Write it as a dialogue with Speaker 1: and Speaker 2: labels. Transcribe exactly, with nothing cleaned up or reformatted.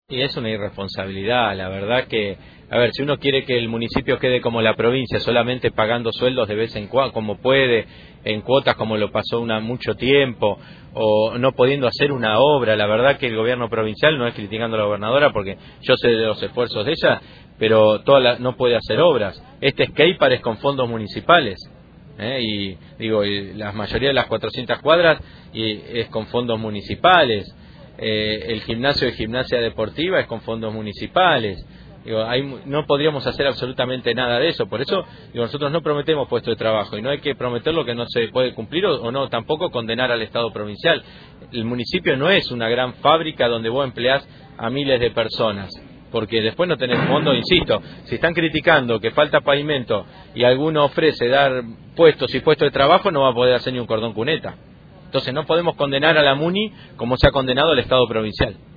Speaker 1: Y es una irresponsabilidad, la verdad que, a ver, si uno quiere que el municipio quede como la provincia, solamente pagando sueldos de vez en cuando, como puede, en cuotas como lo pasó una mucho tiempo, o no pudiendo hacer una obra, la verdad que el gobierno provincial, no es criticando a la gobernadora, porque yo sé de los esfuerzos de ella, pero toda la, no puede hacer obras. Este skatepark es con fondos municipales. ¿eh? Y digo, y la mayoría de las cuatrocientas cuadras y es con fondos municipales. Eh, el gimnasio de gimnasia deportiva es con fondos municipales. Digo, hay, no podríamos hacer absolutamente nada de eso. Por eso digo, nosotros no prometemos puestos de trabajo y no hay que prometer lo que no se puede cumplir o, o no tampoco condenar al Estado provincial. El municipio no es una gran fábrica donde vos empleás a miles de personas, porque después no tenés fondo. Insisto, si están criticando que falta pavimento y alguno ofrece dar puestos y puestos de trabajo, no va a poder hacer ni un cordón cuneta. Entonces no podemos condenar a la MUNI como se ha condenado al Estado provincial.